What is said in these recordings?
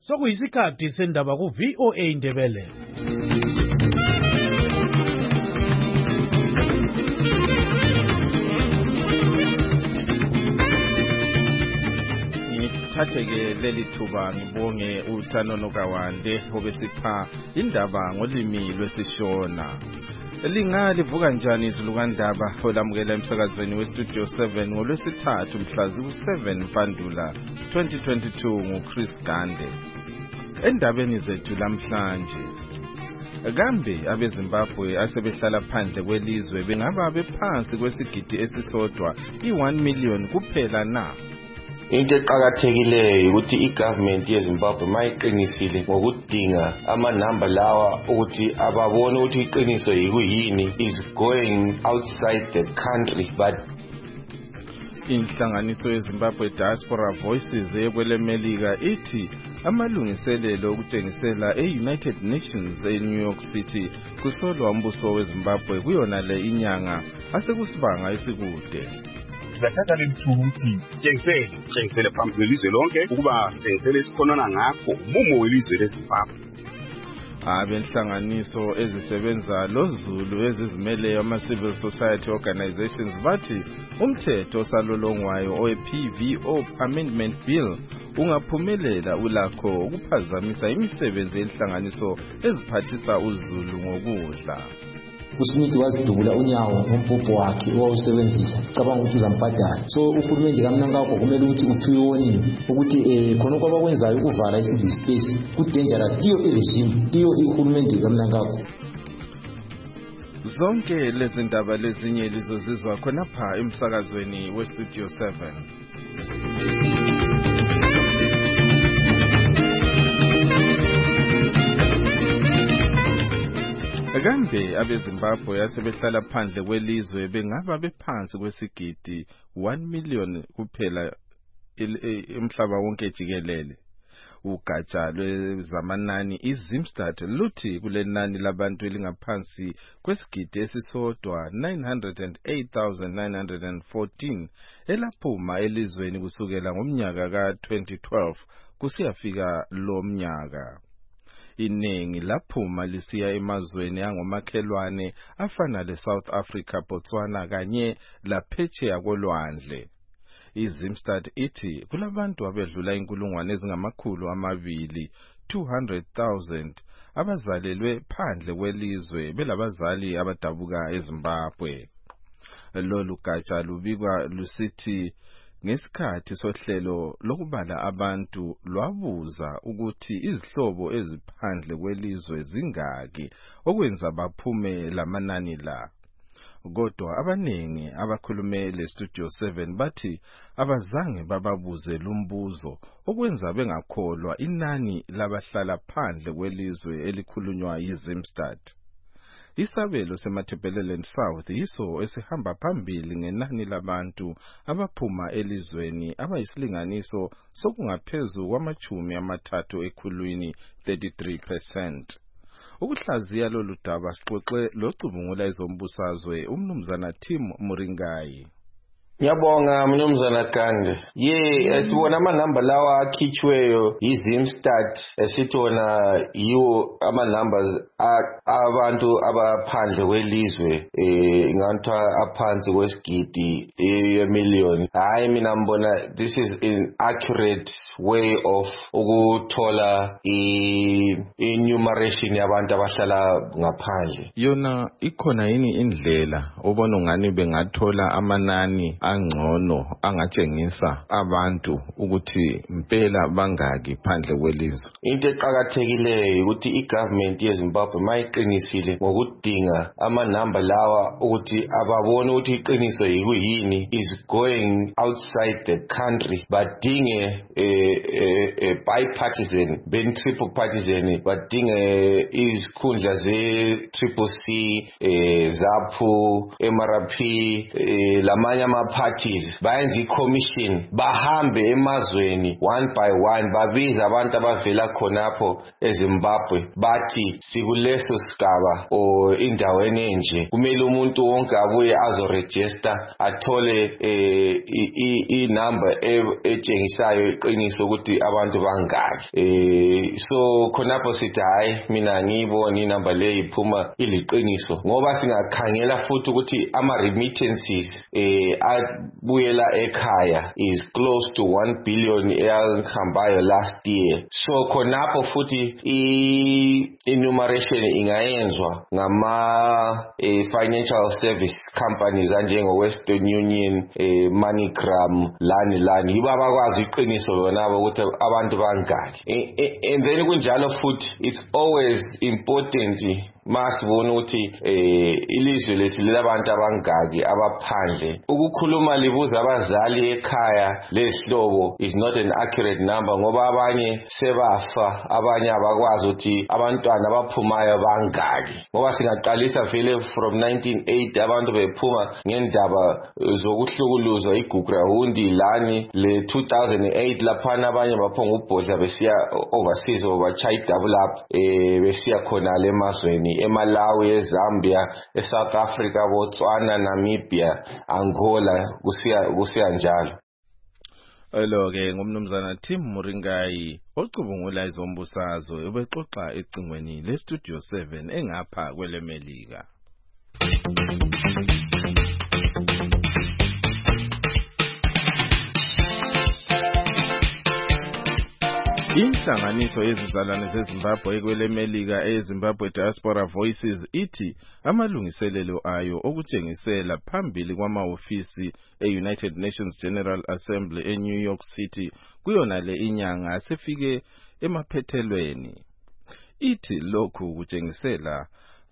Sokuyisikhathi sendaba ku VOA Indebele. Ngithatheke leli thuba ngibonge uThanono Kawande obesipha indaba ngolimi lwesishona. Lingalivuka njani izilukandaba olamukela emsakazweni weStudio 7 ngolwesithathu mhla zi-7 Mpandula 2022 nguChris Gande. Endabeni zethu lamhlanje, kambe abeZimbabwe asebehlala phandle kwelizwe bengaba bephansi kwesigidi esisodwa i-1 million kuphela na? Into eqhakathekileyo ukuthi igovernment yeZimbabwe mayiqinisile ngokudinga amanamba lawa ukuthi ababone ukuthi iqiniso yikuyini is going outside the country but inhlanganiso yeZimbabwe Diaspora Voices ekwelemelika ithi amalungiselelo okutshengisela e-United Nations e-New York City kusolwa umbuso weZimbabwe kuyona le inyanga asekusibanga esikude. Sibathatha lelithuba ukuthi sitshengisele phambi kwelizwe lonke ukuba sitshengisele isikhonona ngakho umumo welizwe leZimbabwe. Abenhlanganiso ezisebenza loZulu ezizimeleyo ama-civil society organizations bathi umthetho osalolongwayo owe-PVO Amendment Bill ungaphumelela ulakho ukuphazamisa imisebenzi yenhlanganiso eziphathisa uZulu ngokudla. uSmith wazidubula unyawo ngompupho wakhe owawusebenzisa cabanga ukuthi uzamphathala. So uhulumende kaMnangagwa kumele ukuthi uphiwe warning ukuthi khona kwabakwenzayo ukuvala i-civil space ku-dangerous kiyo i-regime kiyo ihulumende kaMnangagwa. Zonke lezi ndaba lezinye lizozizwa khonapha emsakazweni weStudio 7. Kambe abeZimbabwe asebehlala phandle kwelizwe bengaba bephansi kwesigidi 1 million kuphela emhlaba wonke jikelele. Ugatsha lwezamanani iZimstat luthi kulenani labantu elingaphansi kwesigidi esisodwa 908,914 elaphuma elizweni kusukela ngomnyaka ka-2012 kusiyafika lo mnyaka. Iningi laphuma lisiya emazweni angomakhelwane afana leSouth Africa, Botswana kanye laphetsheya kolwandle. iZimstat ithi kulabantu abedlula inkulungwane ezingamakhulu amabili 200,000 abazalelwe phandle kwelizwe belabazali abadabuka eZimbabwe. Lolu gatsha lubikwa lusithi ngesikhathi sohlelo lokubala abantu lwabuza ukuthi izihlobo eziphandle kwelizwe zingaki okwenza baphume lamanani la. Kodwa abaningi abakhulume leStudio 7 bathi abazange bababuze lumbuzo okwenza bengakholwa inani labahlala phandle kwelizwe elikhulunywa yiZimstat. Isabelo seMatabeleland South yiso esihamba phambili ngenani labantu abaphuma elizweni abayisilinganiso sokungaphezulu kwama-30 ekhulwini 33%. Ukuhlaziya lolu daba sixoxe locubungula ezombusazwe umnumzana Tim Muringai. Ngiyabonga mnumzana Gande. Sibona amanamba lawa akhitshweyo yiZimstat esithi wona yiwo ama-numbers abantu abaphandle kwelizwe ingathiwa aphansi kwesigidi million. Hayi mina ngibona this is an accurate way of ukuthola i-enumeration yabantu abahlala ngaphandle. Yona ikhona yini indlela obona ngani bengathola amanani angcono angatshengisa abantu ukuthi impela bangaki phandle kwelizwe? Into eqhakathekileyo ukuthi igovernment yeZimbabwe mayiqinisile ngokudinga amanamba lawa ukuthi ababone ukuthi iqiniso yikuyini is going outside the country badinge bipartisan triple partisan badinge izikhundla ze-Triple C, ZAPU, MRP lamanye parties bayenza i-commission bahambe emazweni one by one babiza abantu abavela khonapho eZimbabwe bathi sikuleso sigaba or indaweni enje kumele umuntu wonke abuye azoregister athole i-number etshengisayo iqiniso ukuthi abantu bangaki. So khonapho sithi hayi mina ngiyibona inamba le iphuma iliqiniso ngoba singakhangela futhi ukuthi ama-remittances abuyela ekhaya is close to 1 billion eyahambayo last year. So khonapho futhi i-enumeration ingayenzwa ngama-financial service companies anjengo-Western Union, MoneyGram, lani yibo abakwazi iqiniso lonabo ukuthi abantu bangaki. And then kunjalo futhi it's always important masibona ukuthi ilizwe lethu lilabantu abangaki abaphandle ukukhuluma libuza abazali ekhaya lesihlobo is not an accurate number ngoba abanye sebafa abanye abakwazi ukuthi abantwana abaphumayo bangaki ngoba singaqalisa vele from 1980 abantu bephuma ngendaba zokuhlukuluzwa iGugrahundi lani le 2008 laphana abanye baphonga ubhodla besiya overseas obachaya double up besiya khona le emazweni eMalawi, eZambia, eSouth Africa, Botswana, Namibia, Angola kusiya njalo. Lo ke ngumnumzana Tim Muringai ocubungula izombusazwe ubexoxa ecingweni le Studio 7 engapha kwelemelika. Inhlanganiso yezizalwane zeZimbabwe kwelemelika eZimbabwe Diaspora Voices ithi amalungiselelo ayo okutshengisela phambili kwamahhovisi eUnited Nations General Assembly eNew York City kuyona le inyanga asefike emaphethelweni. Ithi lokhu kutshengisela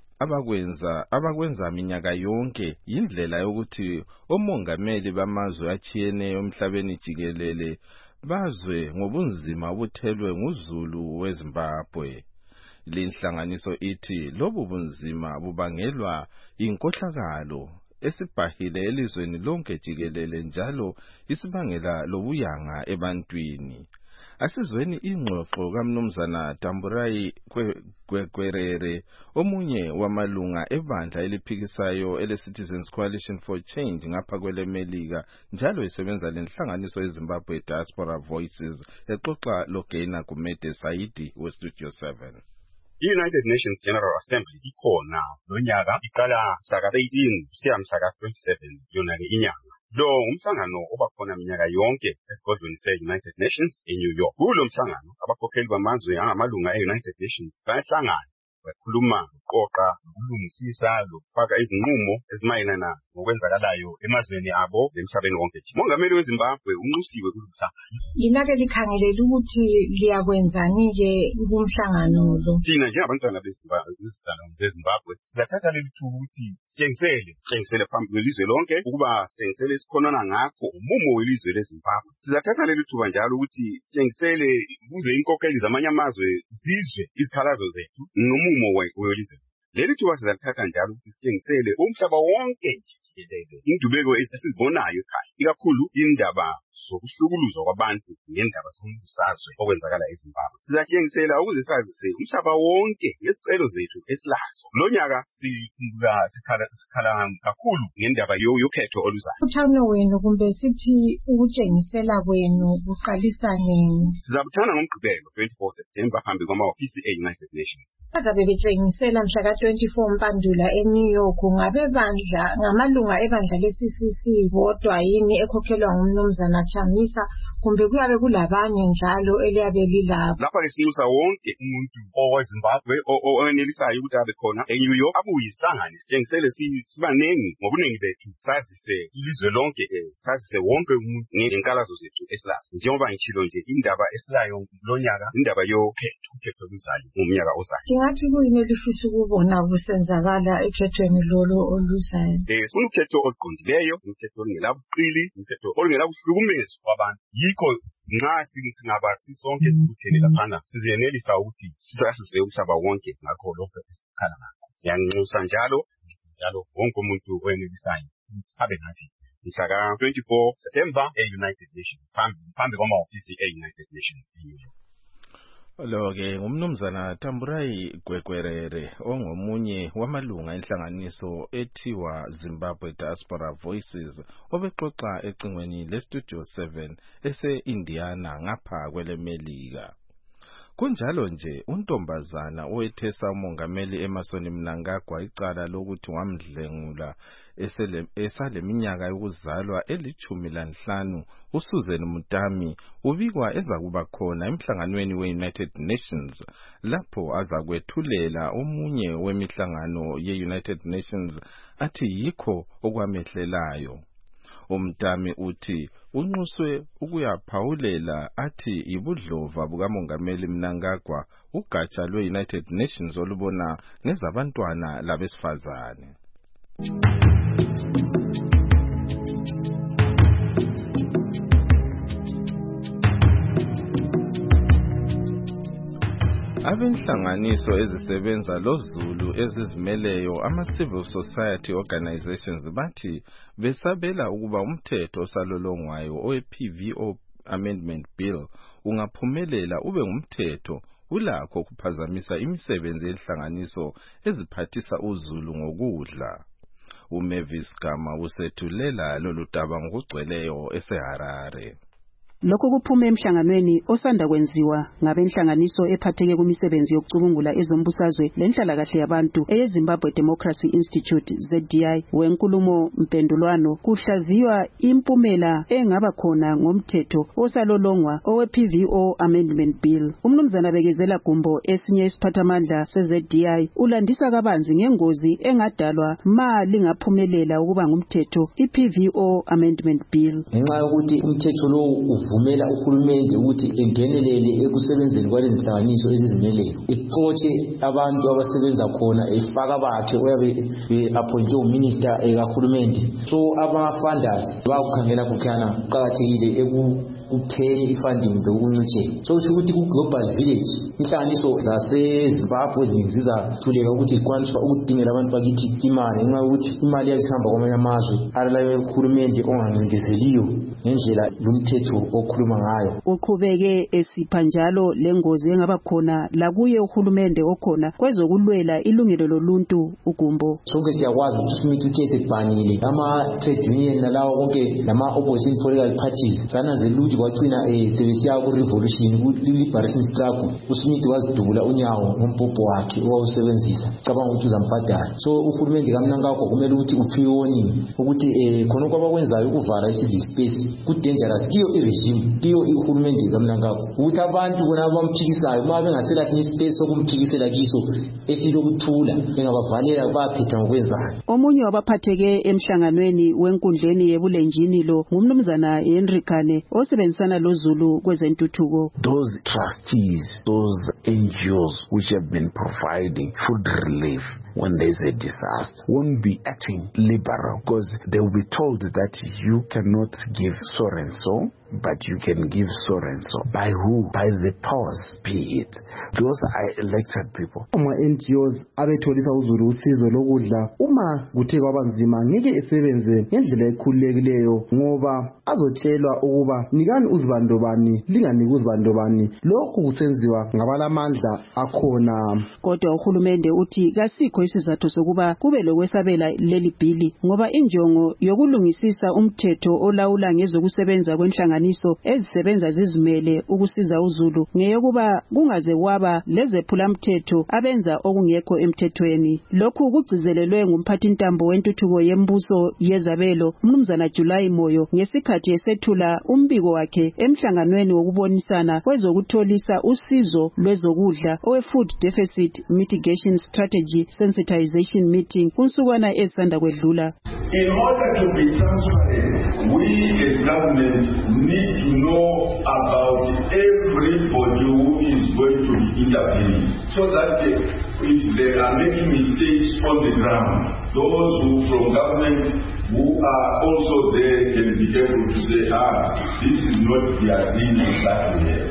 abakwenza minyaka yonke indlela yokuthi omongameli bamazwe achiyeneyo emhlabeni jikelele bazwe ngobunzima obuthelwe nguzulu weZimbabwe. Lenhlanganiso ithi lobu bunzima bubangelwa inkohlakalo esibhahile elizweni lonke jikelele njalo isibangela lobuyanga ebantwini. Asizweni ingxoxo kaMnumzana Tamburai Kwerere omunye wamalunga ebandla eliphikisayo ele-Citizens Coalition for Change ngapha kwelemelika njalo isebenza lenhlanganiso yeZimbabwe Diaspora Voices exoxa loGaina Gumede Saidi weStudio 7. I-United Nations General Assembly ikhona lonyaka iqala mhla 18 kusiya mhla 27 yona le inyanga. Lo umhlangano obakhona minyaka yonke esigodlweni se-United Nations eNew York. Kulo mhlangano abakhokheli bamazwe angamalunga e-United Nations bayahlangana bakhuluma uqoqa ukulungisisa lokufaka izinqumo ezimayelana ngokwenzakalayo emazweni abo emhlabeni wonke. Mongameli weZimbabwe unxusiwe kulomhlangano. Linake likhangelele ukuthi liyakwenzani ke kumhlangano lo. Thina njengabantwana bezizalwane zeZimbabwe sizathatha leli thuba ukuthi sitshengisele phambi kwelizwe lonke ukuba sitshengisele isikhonona ngakho umumo welizwe leZimbabwe. Sizathatha leli thuba njalo ukuthi sitshengisele ukuze inkokheli zamanye amazwe zizwe izikhalazo zethu nomumo welizwe. Leli thuba sizathatha njalo ukuthi sitshengisele umhlaba wonke jikelele indubeko esizibonayo ekhaya ikakhulu indaba zokuhlukuluzwa kwabantu ngendaba zombusazwe okwenzakala eZimbabwe. Sizatshengisela ukuze sazise umhlaba wonke ngesicelo zethu esilazo. Lo nyaka sikhala kakhulu ngendaba yokhetho oluzayo. Uthano wenu kumbe sithi ukutshengisela kwenu kuqalisa nini? Sizabuthana ngoMgqibelo 24 September phambi kwamahhovisi e-United Nations. Bazabe betshengisela mhla ka-24 Mpandula eNew York ngabebandla ngamalunga ebandla le-CCC bodwa yini ekhokhelwa ngumnumzana Chamisa kumbe kuyabe kulabanye njalo eliyabe lilapho? Lapha-ke sinxusa wonke umuntu oweZimbabwe owenelisayo ukuthi abe khona eNew York abuye isihlangane sitshengisele sibanengi ngobuningi bethu sazise ilizwe lonke sazise wonke umuntu ngenkalazo zethu esilazo. Njengoba ngitshilo nje indaba esilayo lonyaka indaba ukhetho luzayo ngomnyaka ozayo. Ngingathi kuyini elifisa ukubona kusenzakala ekhethweni lolo oluzayo? Sifuna ukhetho oluqondileyo, ukhetho olungelabuqili, ukhetho olungelabuhlukumezo kwabantu. Yikho nxa singaba sisonke sibuthene laphana sizenelisa ukuthi sisasise umhlaba wonke ngakho lokho esikhala ngakho. Siyanxusa njalo wonke umuntu owenelisayo abe ngathi mhlaka 24 September e-United Nations phambi kwamahhovisi e-United Nations e-New York. Lo-ke ngumnumzana Tamburai Gwegwerere ongomunye wamalunga enhlanganiso ethiwa Zimbabwe Diaspora Voices obexoxa ecingweni leStudio 7 ese-Indiana ngapha kwelemelika. Kunjalo nje untombazana owethesa umongameli Emmerson Mnangagwa icala lokuthi wamdlengula esaleminyaka yokuzalwa eli-15 uSusan Mutami ubikwa ezakuba khona emhlanganweni we-United Nations lapho azakwethulela omunye wemihlangano ye-United Nations athi yikho okwamehlelayo. Umtami uthi unxuswe ukuyaphawulela athi ibudlova bukamongameli Mnangagwa ugatsha lwe-United Nations olubona ngezabantwana labesifazane. Abenhlanganiso ezisebenza loZulu ezizimeleyo ama-civil society organizations bathi besabela ukuba umthetho osalolongwayo owe-PVO Amendment Bill ungaphumelela ube ngumthetho ulakho kuphazamisa imisebenzi yenhlanganiso eziphathisa uZulu ngokudla. uMavis Gama usethulela lolu daba ngokugcweleyo eseHarare. Lokho kuphume emhlanganweni osanda kwenziwa ngabenhlanganiso ephatheke kumisebenzi yokucubungula ezombusazwe lenhlalakahle yabantu eyeZimbabwe Democracy Institute ZDI wenkulumo mpendulwano kuhlaziywa impumela engaba khona ngomthetho osalolongwa owe-PVO Amendment Bill. Umnumzana Bekezela Gumbo esinye isiphathamandla seZDI ulandisa kabanzi ngengozi engadalwa ma lingaphumelela ukuba ngumthetho iPVO Amendment Bill. Ngenxa yokuthi umthetho lo uvumela uhulumende ukuthi engenelele ekusebenzeni kwalezi nhlanganiso ezizimeleyo, ixotshe abantu abasebenza khona efaka bakhe oyabe appointwe uminister kahulumende. So aba-funders bakukhangela kukhana kuqakathekile kupheni ifunding lokuncitshela. So ukuthi ku-Global Village inhlanganiso zaseZimbabwe eziningi zizathuleka ukuthi ikwaniswa ukudingela abantu bakithi imali ngenxa yokuthi imali yayisihamba kwamanye amazwe alalayo uhulumende ongancindezeliyo ngendlela lumthetho okhuluma ngayo. Uqhubeke esipha njalo lengozi engaba khona lakuye uhulumende okhona kwezokulwela ilungelo loluntu uGumbo. Sonke siyakwazi ukuthi simithe ukese ebhanile ama-trade union nalawo konke nama-opposition political parties sananzela ukuthi kwagcina sebesiya ku-revolution ku-liberation struggle uSmith wazidubula unyawo ngompopho wakhe owawusebenzisa cabanga ukuthi uzamphatana. So uhulumende kaMnangagwa kumele ukuthi uphiwe warning ukuthi khona kwabakwenzayo ukuvala i-civil space ku-dangerous kiyo i-regime kiyo uhulumende kaMnangagwa ukuthi abantu bona abamphikisanayo uma bengasela sinye ispace sokumphikisela kiso esilokuthula engabavalela baphetha ngokwenzayo. Omunye wabaphatheke emhlanganweni wenkundleni yebulenjini lo ngumnumzana Henry Kane osebenzisana loZulu kwezentuthuko. Those trustees, those NGOs which have been providing food relief when there's a disaster won't be acting liberal because they will be told that you cannot give so and so, but you can give so and so. By who? By the powers be it. Those are elected people. NGOs abetholisa uZulu usizo lokudla uma kuthe kwabanzima ngeke esebenze ngendlela ekhululekileyo ngoba azotshelwa ukuba nikani uzibandobani linganiki uzibandobani. Lokhu kusenziwa ngabalamandla akhona. Kodwa uhulumende uthi kasikho isizathu sokuba kube lokwesabela leli bhili ngoba injongo yokulungisisa umthetho olawula ngezokusebenza kwenhlanganiso ezisebenza zizimele ukusiza uZulu ngeyokuba kungaze kwaba lezephulamthetho abenza okungekho emthethweni. Lokhu kugcizelelwe ngumphathintambo wentuthuko yembuso yezabelo umnumzana July Moyo ngesikhathi esethula umbiko wakhe emhlanganweni wokubonisana kwezokutholisa usizo lwezokudla owe-Food Deficit Mitigation Strategy Sensitization Meeting kunsukwana ezisanda kwedlula. In order to be transparent, we as government need to know about everybody who is going to be intervening, so that if they are making mistakes on the ground, those who from government who are also there can be able to say, this is not the agreement that we have.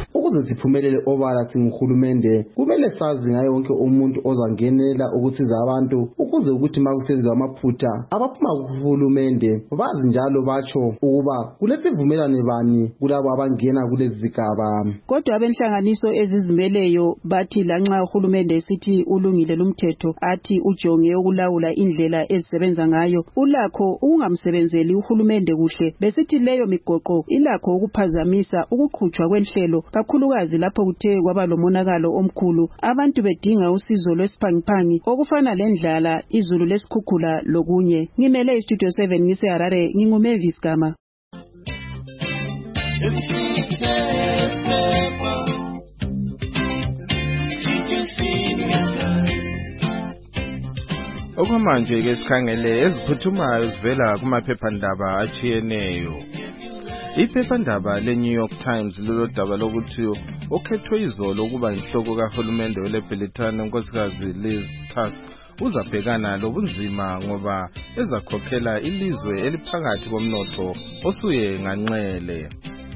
ukuze siphumelele obala singuhulumende kumele sazi ngayo wonke umuntu ozangenela ukusiza abantu ukuze ukuthi makusenziwa amaphutha abaphuma kuhulumende bazi njalo batsho ukuba kulesivumelane bani kulabo abangena kulezi zigaba. Kodwa abenhlanganiso ezizimeleyo bathi lanxa uhulumende esithi ulungile lumthetho athi ujonge ukulawula indlela ezisebenza ngayo ulakho ukungamsebenzeli uhulumende kuhle besithi leyo migoqo ilakho ukuphazamisa ukuqhutshwa kwenhlelo kakhulukazi lapho kuthe kwaba lomonakalo omkhulu abantu bedinga usizo lwesiphangiphangi okufana lendlala izulu lesikhukhula lokunye. Ngimele iStudio 7 ngise Harare nginguMavis Gama. Okwamanje ke sikhangele eziphuthumayo zivela kumaphephandaba achiyeneyo. Iphephandaba leNew York Times lolodaba lokuthi okhethwe izolo ukuba inhloko kahulumende weLebhilitani unkosikazi Liz Truss uzabhekana lobunzima ngoba ezakhokhela ilizwe eliphakathi komnotho osuye nganxele.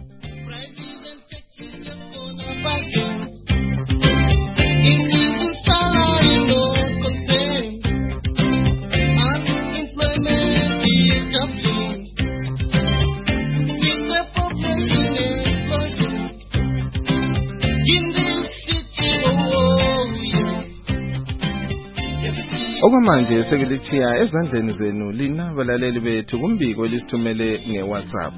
Okwamanje sekelithiya ezandleni zenu lina balaleli bethu kumbiko lisithumele ngeWhatsApp.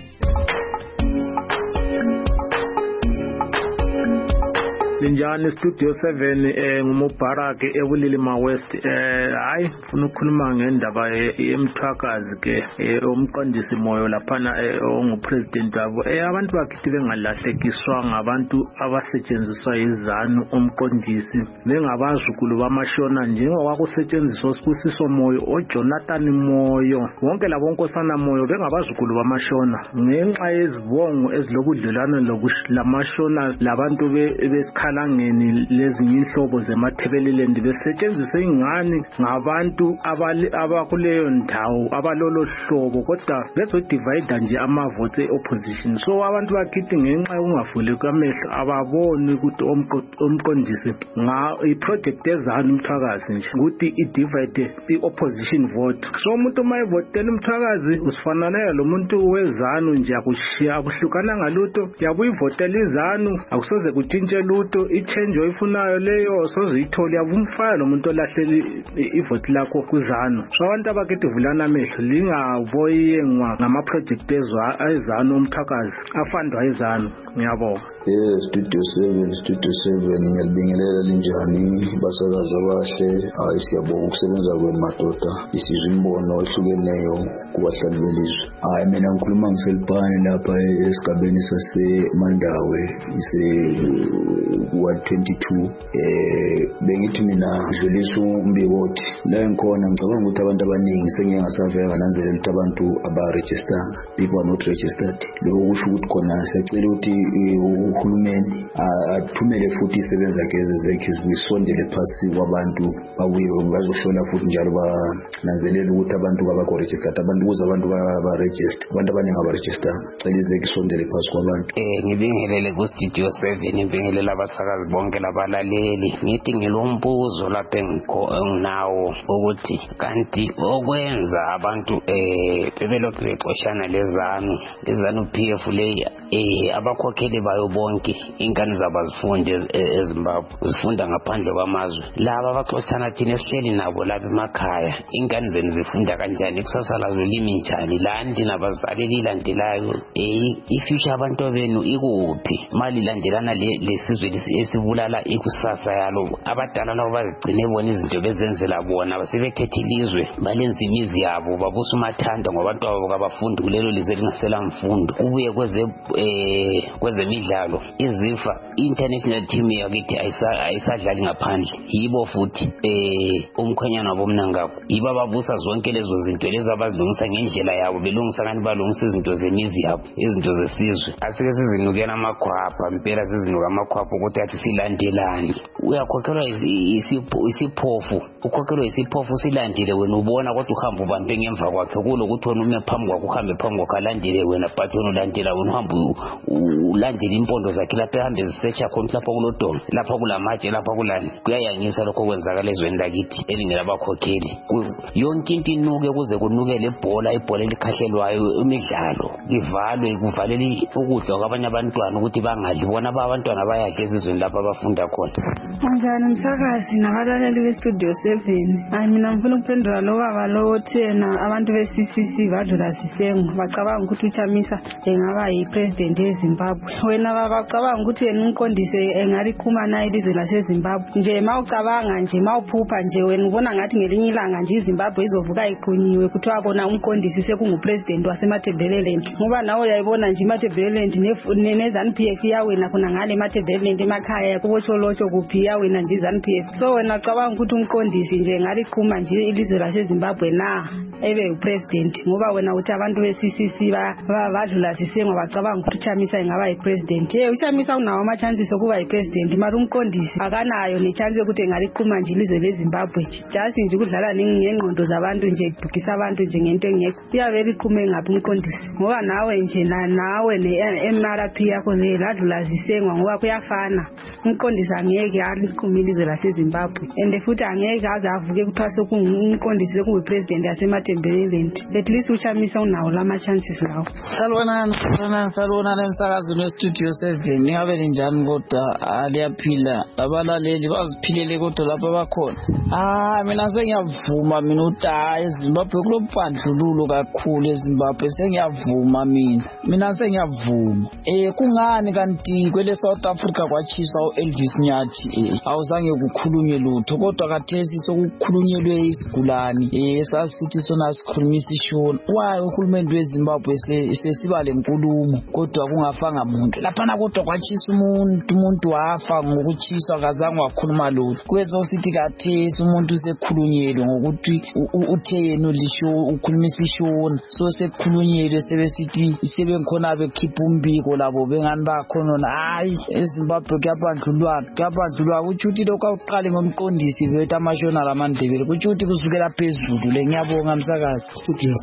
Linjani Studio 7 nguMubarak eBulilima West. Hayi ufuna ukukhuluma ngendaba yemthwakazi ke umqondisi moyo laphana ongupresident wabo. Abantu bakithi bengalahlekiswa ngabantu abasetshenziswa izanu umqondisi bengabazukulu bamashona njengoba kusetshenziswa Sibusiso Moyo oJonathan Moyo wonke labo nkosana Moyo bengabazukulu bamashona ngenxa yezibongo ezilobudlelwane lamashona labantu besikhalangeni lezinye inhlobo zemathebeleland besetshenziswa ingani ngabantu abakuleyo ndawo abalolo hlobo kodwa bezodivide nje amavote opposition. So abantu bakithi ngenxa yokungavuli kwamehlo ababoni ukuthi umqondisi iproject ezanu umthakazi nje ukuthi idivide iopposition vote. So umuntu mayivotela umthakazi usifanana lo muntu wezanu nje akushiya akuhlukana ngalutho yabuyivotela izanu akusoze kutshintshe lutho ichange oyifunayo leyo soze ithole yavumfaya lo muntu olahleli ivote lakho kuzanu. So abantu abakithi vulana amehlo lingaboyengwa ngamaproject ezanu umthakazi afandwa izanu. Ngiyabonga. Studio 7 ngiyalibingelela linjani basakaza abahle. Siyabonga ukusebenza kwenu madoda isizwe imbono ehlukeneyo kubahlali belizwe. Mina ngikhuluma ngiselibhani lapha esigabeni saseMandawe wa 22 bengithi mina ngidlulisa umbiko othi la enkhona ngicabanga ukuthi abantu abaningi sengeke ngasaveka nanzelela ukuthi abantu aba-register people are not registered. Lokho kusho ukuthi khona siyacela ukuthi uhulumeni athumele futhi isebenza zakhe zekhe zisondele phasi kwabantu babuye bazohlola futhi njalo bananzelela ukuthi abantu abakho registered abantu ukuze abantu ba-register abantu abaningi aba-register cela izekhe isondele phasi kwabantu. Ngibingelele kuStudio 7 ngibingelela abasakazi bonke labalaleli ngithi ngilombuzo lapha enginawo ukuthi kanti okwenza abantu bebelokhu bexoshana lezanu PF le abakhokheli bayo bonke ingane zabazifunde eZimbabwe zifunda ngaphandle kwamazwe laba abaxoshana thina esihleli nabo lapha emakhaya ingane zenu zifunda kanjani ikusasa lazo limi njani landi nabazali lilandelayo ifuture abantu benu ikuphi mali landelana lesizwe esibulala ikusasa yalo abadala labo bazigcine bona izinto bezenzela bona basebethethe ilizwe balenza imizi yabo babusa umathanda ngabantu babo kabafundi kulelo lizwe lingasela mfundo kubuye kwezemidlalo izifa international team yakithi ayisadlali ngaphandle yibo futhi umkhwenyana wabo mnangako yibo ababusa zonke lezo zinto lezi abazilungisa ngendlela yabo belungisa kanti balungisa izinto zemizi yabo izinto zesizwe asike sizinukela amakhwapha impela sizinuka amakhwapha ukuthi ivoti yathi silandelani. Uyakhokhelwa isiphofu, ukhokhelwa isiphofu silandele wena ubona kodwa uhamba ubambe ngemva kwakhe kulokuthi wena ume phambi kwakhe uhambe phambi kwakhe alandele wena but wena ulandela wena uhamba ulandele impondo zakhe lapha ehambe zisearcha khona lapha kulodonga lapha kulamatshe lapha kulani. Kuyayangisa lokho kwenzakala ezweni lakithi elingelabakhokeli. Yonke into inuke kuze kunuke lebhola ibhola elikhahlelwayo imidlalo ivalwe kuvalele ukudla kwabanye abantwana ukuthi bangadli bona abantwana bayadla ezizweni lapha abafunda khona. Kanjani msakazi nabalaleli bestudio 7? Mina ngifuna ukuphendula lo baba lo othena abantu be-CCC badlula sisengo bacabanga ukuthi uChamisa engaba yi-president yeZimbabwe. Wena babacabanga ukuthi yena umqondise engaliqhuma naye ilizwe laseZimbabwe. Nje mawucabanga nje mawuphupha nje wena ubona ngathi ngelinye ilanga nje iZimbabwe izovuka iqhunyiwe kuthiwa kona umqondisi sekungupresident waseMatabeleland. Ngoba nawe uyayibona nje iMatabeleland neZANU-PF yawena khona ngale Matabeleland emakhaya kubotsholotho kuphi yawena nje iZANU-PF. So wena ucabanga ukuthi umqondisi nje ngaliqhuma nje ilizwe laseZimbabwe na ebe upresident. Ngoba wena uthi abantu be-CCC badlula sisengo bacabanga ukuthi uChamisa engaba yipresident. uChamisa unawo ama-chances okuba yipresident mara umqondisi akanayo ne-chance yokuthi engaliqhuma nje ilizwe leZimbabwe. Just nje ukudlala ngengqondo zabantu nje kudukisa abantu nje ngento engekho. Uyabe liqhume ngaphi umqondisi? Ngoba nawe nje nawe ne-MRP yakho le ladlula zisengwa ngoba kuyafana. Umqondisi angeke aliqhume ilizwe laseZimbabwe and futhi angeke aze avuke kuthiwa sekungumqondisi sekungupresident yaseMatabeleland. At least uChamisa unawo lama-chances lawo. Salibonani emsakazweni westudio 7. Ningabe ninjani kodwa aliyaphila abalaleli baziphilele kodwa lapha bakhona. Mina sengiyavuma mina ukuthi eZimbabwe kulobandlululo kakhulu eZimbabwe sengiyavuma mina sengiyavuma. Kungani kanti kwele South Africa kwachiswa uElvis Nyathi awuzange kukhulunywe lutho kodwa kathesi sokukhulunyelwe isigulani sasithi sona sikhulumisa ishona. Why uhulumende weZimbabwe sesiba lenkulumo kodwa kungafanga umuntu laphana kodwa kwachiswa umuntu wafa ngokuchiswa kazange wakhuluma lutho. Kwezosithi kathesi umuntu sekhulunyelwe ngokuthi uthe yena lisho ukhulumisa ishona so sekukhulunyelwe sebesithi sebenkhona bekhipha umbiko labo bengani bakhona hayi eZimbabwe kuyabandlulwa uchuthi lokho awuqale ngomqondisi bethu amashonal amandebele kuchuthi kusukela phezulu le. Ngiyabonga msakazi. Studio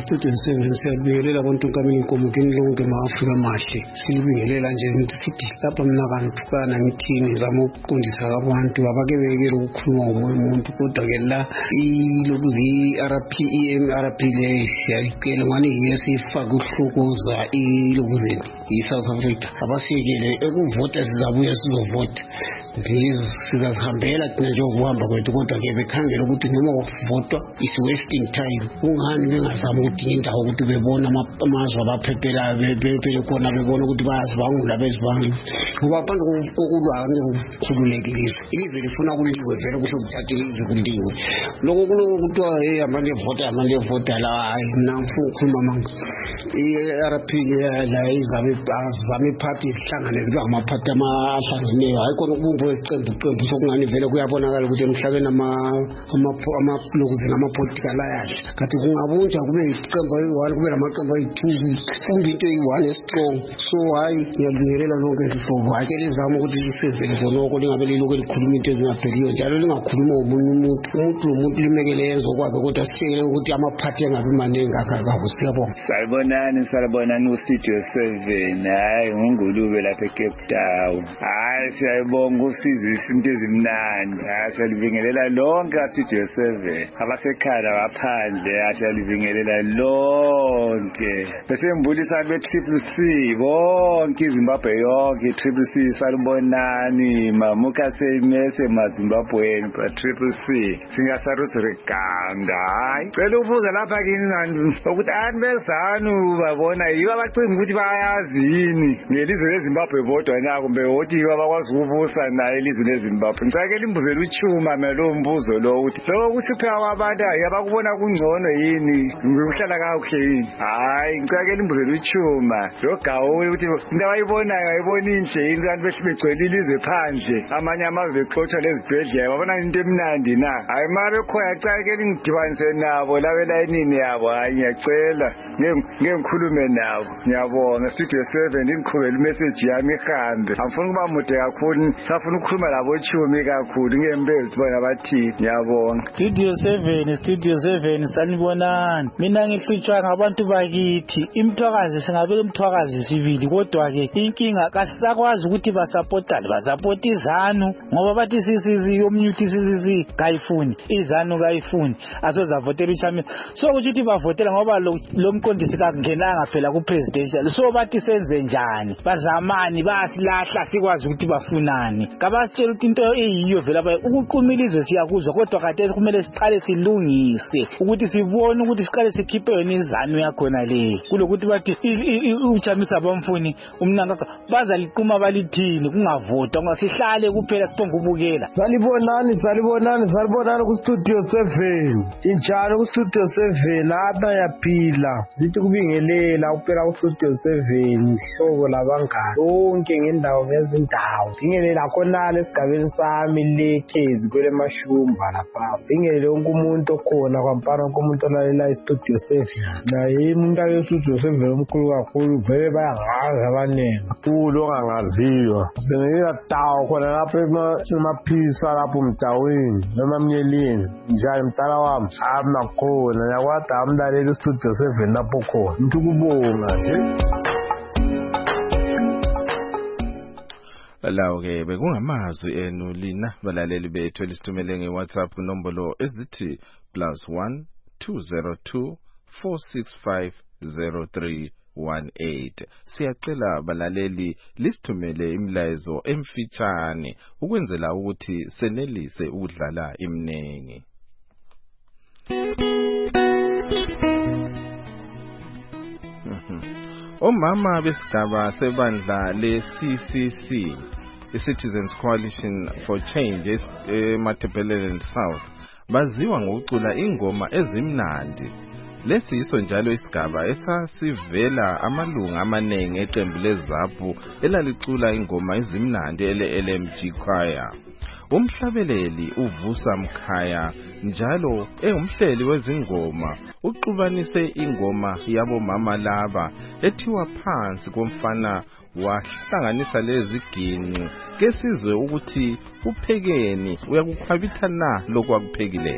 7 siyabingelela abantu nkamini inkomukini lonke ma-Afrika mahle silibingelela nje sithi lapha mina kantukana ngithini ngizama ukuqondisa abantu abake bekele ukukhuluma ngomoya umuntu kodwa ke la ilokuthi i-RP le siyayicela ngani yesifaka uhlukuza ilokuthi i-South Africa abasikele ekuvota sizabuya sizovota sizazihambela thina njengokuhamba kwethu kodwa ke bekhangela ukuthi noma kuvotwa is wasting time. Kungani bengazama ukudinga indawo ukuthi bebona amazwe abaphephelayo bephele khona bebona ukuthi bayazibangula bezibangula ngoba phandle kokulwa kukhululekile ilizwe lifuna kuliwe vele kusho ukuthatha ilizwe kuliwe lokho kuthiwa amande vota la hayi mina ngifuna ukukhuluma manga i-RP la izame iphathi ihlangane zibe amaphathi ahlangeneyo hayi khona ukubumba iqembu sokungani vele kuyabonakala ukuthi emhlabeni amapolitical ayadla kanti kungabunja kube iqembu ayi-1 kube lamaqembu ayi-2 kufunda into eyi-1 strong. So hayi ngiyalibingelela lonke hlobo hayi ke lizama ukuthi lisezele khonoko lingabe liloku likhuluma into ezingapheliyo njalo lingakhuluma ngomunye umuntu limekele yenzo kwakhe kodwa sihlekele ukuthi amaphathi engabi maningi akakabu. Siyabonga. Salibonani ustudio 7. Hayi ngungulube lapha eCape Town. Hayi siyayibonga usizo izinto ezimnandi. Siyalibingelela lonke ustudio 7 abasekhaya baphandle siyalibingelela lonke bese ngibulisa be-CCC bonke iZimbabwe yonke i-CCC. Salibonani mamuka semese maZimbabweni ba-CCC singasaruthi reganga. Hayi cela ubuza lapha kini ukuthi anibezanu babona yibo abacinga ukuthi bayazi yini ngelizwe leZimbabwe bodwa na kumbe ukuthi yibo abakwazi ukuvusa na ngayo ilizwe leZimbabwe. Ngicakela imbuzelo uChuma lo mbuzo lo uthi lo kuhlupha kwabantu yabakubona kungcono yini ukuhlala kakuhle yini. Hayi ngicakela imbuzelo uChuma lo gawo ukuthi into abayibonayo ayiboni inhle yini kanti besibegcwele ilizwe phandle amanye amazwe bexotsha lezibhedlela babona into emnandi na. Hayi mabe khona ngicakela ngidibanise nabo labe layinini yabo. Hayi ngiyacela ngikhulume nabo. Ngiyabonga Studio 7 ngiqhubela imessage yami ihambe. Angifuni kuba mude kakhulu safuna ukukhuluma labo Chumi kakhulu ngembezi bona bathi ngiyabonga. Studio 7 sanibonani. Mina ngihlutshwa ngabantu bakithi. Imthwakazi singabe imthwakazi sibili kodwa ke inkinga kasisakwazi ukuthi basupportane basupporta izanu ngoba bathi sisi yomnyuthi sisi kayifuni izanu kayifuni asozavotela uChamisa. So ukuthi bavotela ngoba lo mqondisi kangenanga phela ku presidential. So bathi senze njani bazamani basilahla sikwazi ukuthi bafunani. Kabasitshela ukuthi into eyiyo vela ukuqumilizwe siyakuzwa kodwa kade kumele siqale silungise ukuthi sibone ukuthi siqale sikhiphe yona izanu yakhona le kulokuthi bathi uChamisa bamfuni umnanga bazaliquma balithini kungavotwa ngasihlale kuphela siphonga ubukela. Salibonani ku Studio 7 injalo ku Studio 7 lapha yaphila zithi kubingelela kuphela ku Studio 7 ihlobo labangani lonke ngendawo ngezindawo bingelela khona lesigabeni sami lekhezi kwele mashumba lapha bingelela wonke umuntu okhona kwampara wonke umuntu olalela iStudio 7 naye umuntu ake Studio 7 omkhulu kakhulu vele bayangazi abaningi kulo ongangaziwa bengela tawo khona lapha emaphisa lapho umtaweni noma mnyelini njalo mtala wami amakhona yakwada amlaleli iStudio 7 lapho khona umuntu kubonga nje. Lawo ke bekungamazwi enu lina balaleli bethu elisithumele ngeWhatsApp kunombolo ezithi +1 202 465 0318. Siyacela balaleli lisithumele imlayezo emfitshane ukwenzela ukuthi senelise ukudlala imnengi. Omama besigaba sebandla le-CCC i-Citizens Coalition for Change eMatabeleland South baziwa ngokucula ingoma ezimnandi. Lesi yiso njalo isigaba esasivela amalunga amanengi eqembu leZAPU elalicula ingoma ezimnandi ele-LMG Choir. Umhlabeleli uVusa Mkhaya njalo engumhleli wezingoma uxubanise ingoma yabo mama laba ethiwa phansi komfana wahlanganisa lezi ginqi kesizwe ukuthi uphekeni uyakukhwabitha na lokho akuphekileyo.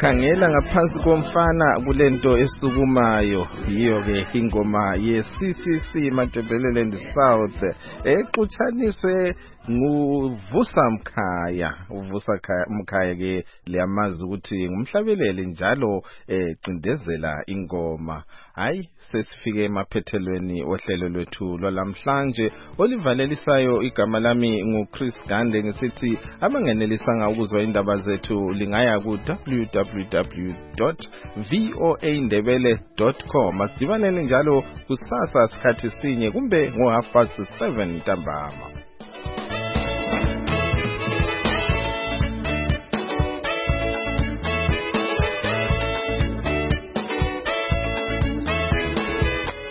khangela ngaphansi komfana kulento esukumayo yiyo ke ingoma ye CCC Matabeleland South exutshaniswe nguvusa mkhaya ke liyamazi ukuthi ngumhlabeleli njalo cindezela ingoma. Hayi sesifike emaphethelweni ohlelo lwethu lwalamhlanje olivalelisayo. Igama lami nguChris Gande ngisithi abangenelisanga ukuzwa indaba zethu lingaya ku www.voaindebele.com. Asidibaneni njalo kusasa sikhathi sinye kumbe ngo 7:30 ntambama.